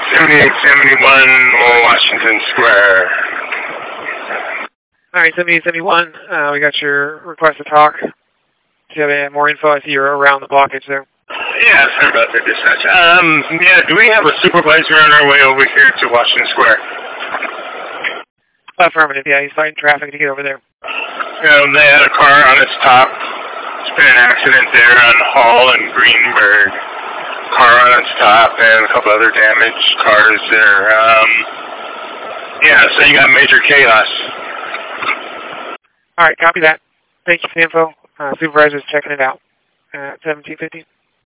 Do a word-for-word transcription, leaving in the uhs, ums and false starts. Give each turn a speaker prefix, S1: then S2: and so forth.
S1: seventy-eight seventy-one Washington Square.
S2: All right, seventy-eight seventy-one, uh, we got your request to talk. Do you have any more info? I see you're around the blockage there.
S1: Yeah, sorry about that dispatch. Um, yeah, do we have a supervisor on our way over here to Washington Square?
S2: Affirmative, yeah, he's fighting traffic to get over there.
S1: Um, they had a car on its top. There's been an accident there on Hall and Greenberg. Car on its top and a couple other damaged cars there. Um, yeah, so you got major chaos.
S2: All right, copy that. Thank you for the info. Uh, supervisor's checking it out at seventeen fifty.